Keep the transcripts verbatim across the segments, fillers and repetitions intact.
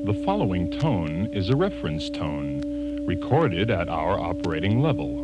The following tone is a reference tone, recorded at our operating level.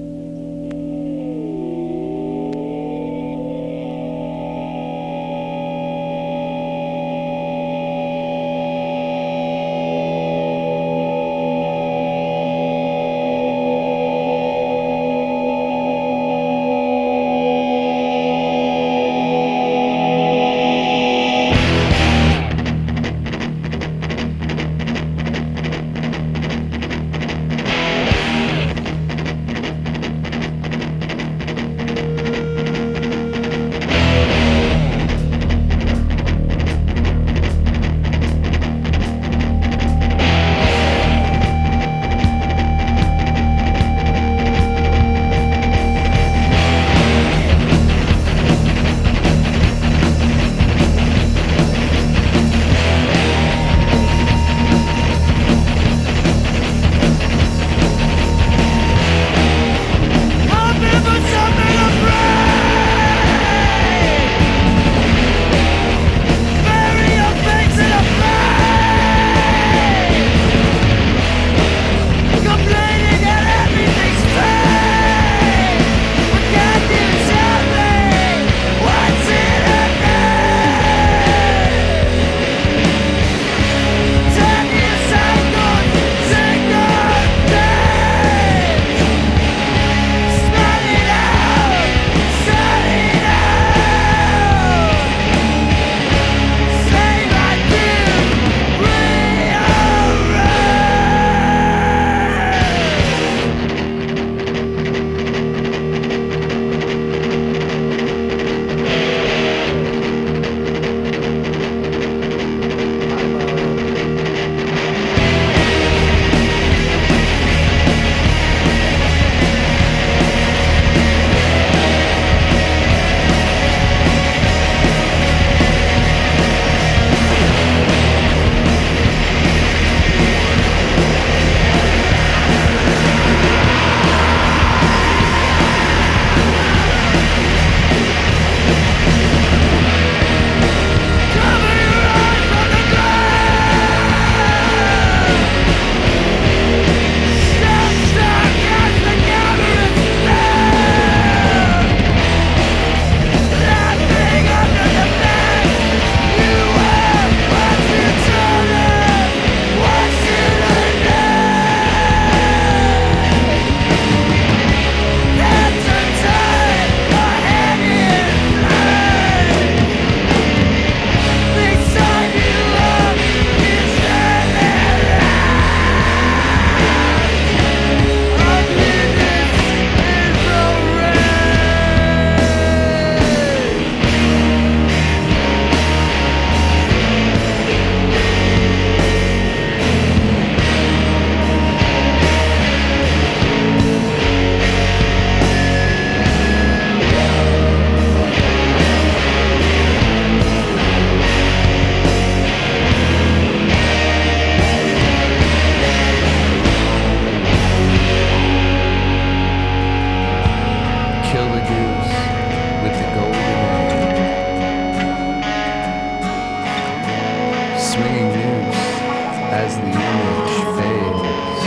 Swinging noose as the image fades.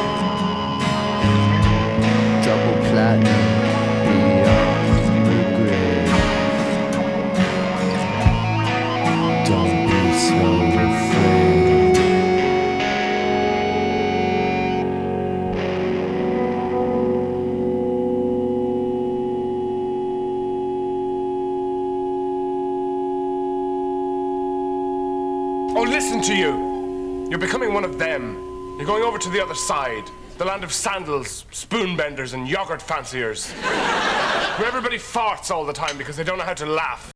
Double platinum beyond the grave. Don't be so afraid. Oh, listen to you. You're becoming one of them. You're going over to the other side. The land of sandals, spoon benders, and yogurt fanciers. Where everybody farts all the time because they don't know how to laugh.